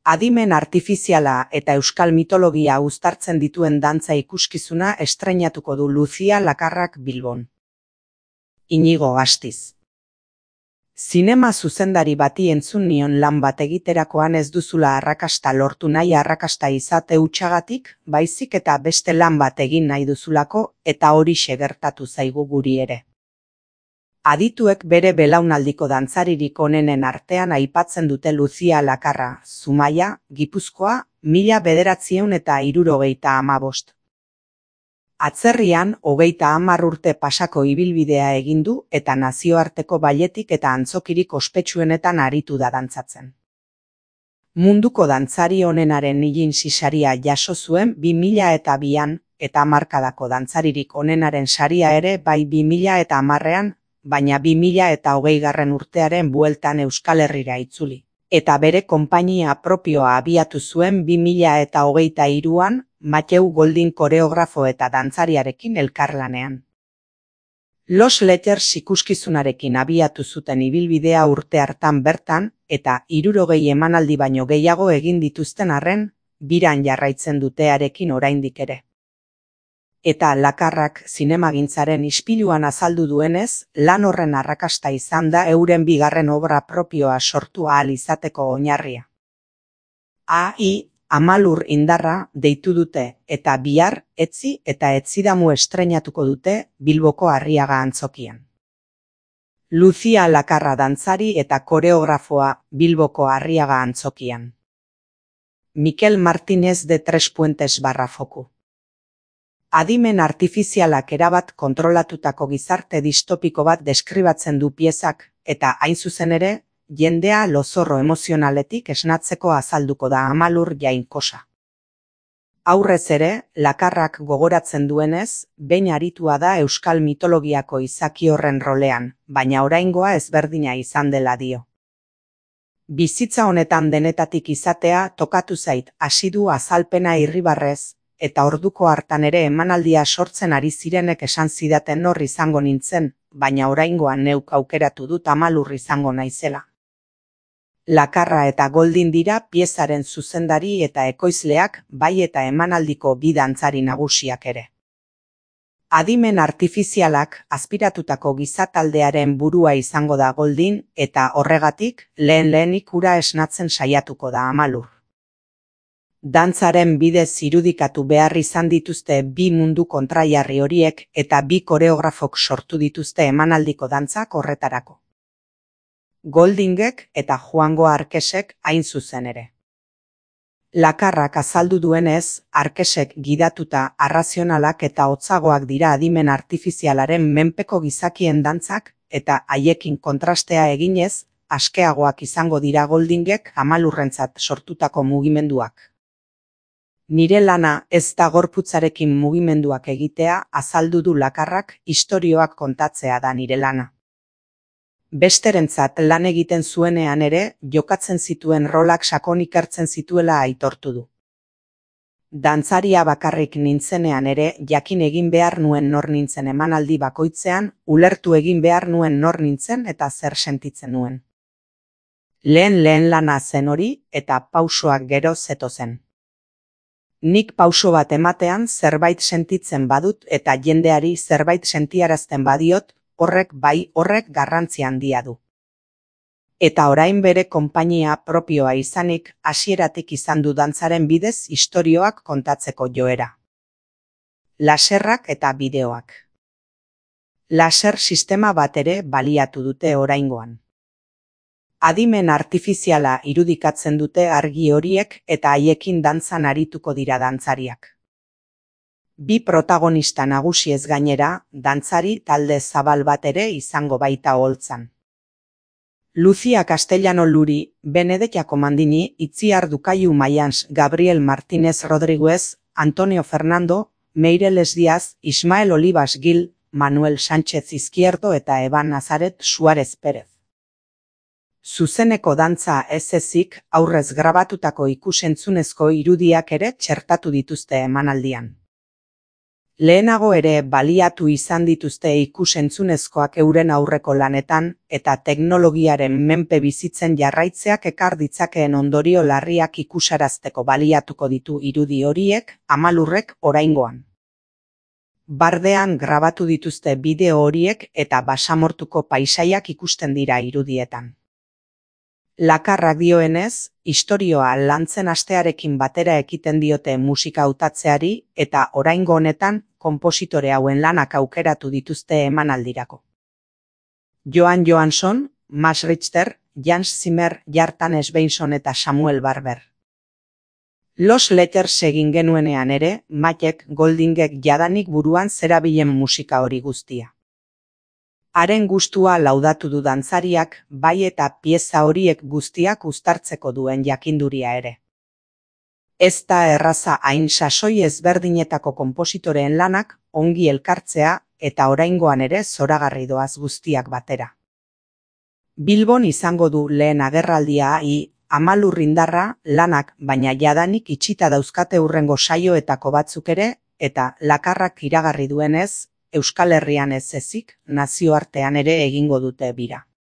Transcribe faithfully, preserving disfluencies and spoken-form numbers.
Adimen artifiziala eta euskal mitologia uztartzen dituen dantza ikuskizuna estreinatuko du Lucia Lakarrak Bilbon. Inigo Astiz. Zinema zuzendari bati entzun nion lan bat egiterakoan ez duzula arrakasta lortu nahi arrakasta izate hutsagatik, baizik eta beste lan bat egin nahi duzulako eta horixe gertatu zaigu guri ere. Adituek bere belaunaldiko dantzaririk onenen artean aipatzen dute Lucia Lakarra, Zumaia, Gipuzkoa, mila bederatziehun eta hirurogeita hamabost. Atzerrian, hogeita hamar urte pasako ibilbidea egin du eta nazioarteko balletik eta antzokirik ospetsuenetan aritu da dantzatzen. Munduko dantzari onenaren Ilinsi saria jaso zuen bi mila eta bian eta hamarkadako dantzaririk onenaren saria ere bai bi mila eta hamarrean, baina bi mila eta hogeigarren urtearen bueltan Euskal Herrira itzuli, eta bere konpainia propioa abiatu zuen bi mila eta hogeita hiruan, Mateu Goldin koreografo eta dantzariarekin elkarlanean. Los Letters ikuskizunarekin abiatu zuten ibilbidea urte hartan bertan, eta hirurogei emanaldi baino gehiago egin dituzten arren, biran jarraitzen dutearekin oraindik ere. Eta Lakarrak zinemagintzaren ispiluan azaldu duenez, lan horren arrakasta izan da euren bigarren obra propioa sortu ahal izateko oinarria. A.I. Amalur indarra deitu dute eta bihar etzi eta etzidamu estreinatuko dute Bilboko Arriaga antzokian. Lucia Lakarra dantzari eta koreografoa Bilboko Arriaga antzokian. Mikel Martínez de Tres Puentes barra foku. Adimen artifizialak erabat kontrolatutako gizarte distopiko bat deskribatzen du piezak, eta hain zuzen ere, jendea lozorro emozionaletik esnatzeko azalduko da Amalur jainkosa. Aurrez ere, Lakarrak gogoratzen duenez, behin aritua da euskal mitologiako izaki horren rolean, baina oraingoa ezberdina izan dela dio. Bizitza honetan denetatik izatea tokatu zait hasi du azalpena irribarrez, eta orduko hartan ere emanaldia sortzen ari zirenek esan zidaten hor izango nintzen, baina oraingoan neuk aukeratu dut Amalur izango naizela. Lakarra eta Goldin dira piezaren zuzendari eta ekoizleak bai eta emanaldiko bi dantzari nagusiak ere. Adimen artifizialak azpiratutako gizataldearen burua izango da Goldin eta horregatik lehen lehenik hura esnatzen saiatuko da Amalur. Dantzaren bidez irudikatu behar izan dituzte bi mundu kontraiarri horiek eta bi koreografok sortu dituzte emanaldiko dantzak horretarako. Goldingek eta Joango Arkesek hain zuzen ere. Lakarrak azaldu duenez, Arkesek gidatuta arrazionalak eta hotzagoak dira adimen artifizialaren menpeko gizakien dantzak eta haiekin kontrastea eginez, askeagoak izango dira Goldingek Amalurrentzat sortutako mugimenduak. Nire lana ez da gorputzarekin mugimenduak egitea azaldu du Lakarrak, istorioak kontatzea da nire lana. Besterentzat lan egiten zuenean ere, jokatzen zituen rolak sakon ikertzen zituela aitortu du. Dantzaria bakarrik nintzenean ere, jakin egin behar nuen nor nintzen emanaldi bakoitzean, ulertu egin behar nuen nor nintzen eta zer sentitzen nuen. Lehen lehen lana zen hori eta pausoak gero zetozen. Nik pauso bat ematean zerbait sentitzen badut eta jendeari zerbait sentiarazten badiot, horrek bai horrek garrantzi handia du. Eta orain bere konpainia propioa izanik hasieratik izan du dantzaren bidez istorioak kontatzeko joera. Laserrak eta bideoak. Laser sistema bat ere baliatu dute oraingoan. Adimen artifiziala irudikatzen dute argi horiek eta haiekin dantzan arituko dira dantzariak. Bi protagonista nagusiez gainera, dantzari talde zabal bat ere izango baita holtzan. Lucia Castellano Luri, Benedetta Comandini, Itziar Dukayu Mayans, Gabriel Martínez Rodríguez, Antonio Fernando, Meireles Díaz, Ismael Olivas Gil, Manuel Sánchez Izquierdo eta Eban Nazaret Suárez Pérez. Zuzeneko dantza ez ezik aurrez grabatutako ikusentzunezko irudiak ere txertatu dituzte emanaldian. Lehenago ere baliatu izan dituzte ikus-entzunezkoak euren aurreko lanetan eta teknologiaren menpe bizitzen jarraitzeak ekar ditzakeen ondorio larriak ikusarazteko baliatuko ditu irudi horiek Amalurrek oraingoan. Bardean grabatu dituzte bideo horiek eta basamortuko paisaiak ikusten dira irudietan. Lakarrak dioenez, istorioa lantzen hastearekin batera ekiten diote musika hautatzeari eta oraingo honetan konpositore hauen lanak aukeratu dituzte emanaldirako. Joan Johansson, Max Richter, Jans Zimmer, Jartan Svensson eta Samuel Barber. Los Letters egin genuenean ere, Matek Goldingek jadanik buruan zerabilen musika hori guztia. Haren gustua laudatu du dantzariak, bai eta pieza horiek guztiak uztartzeko duen jakinduria ere. Ez da erraza hain sasoi ezberdinetako konpositoreen lanak ongi elkartzea eta oraingoan ere zoragarri doaz guztiak batera. Bilbon izango du lehen agerraldia i Amalur indarra lanak baina jadanik itxita dauzkate hurrengo saioetako batzuk ere eta Lakarrak iragarri duenez, Euskal Herrian ez ezik, nazioartean ere egingo dute bira.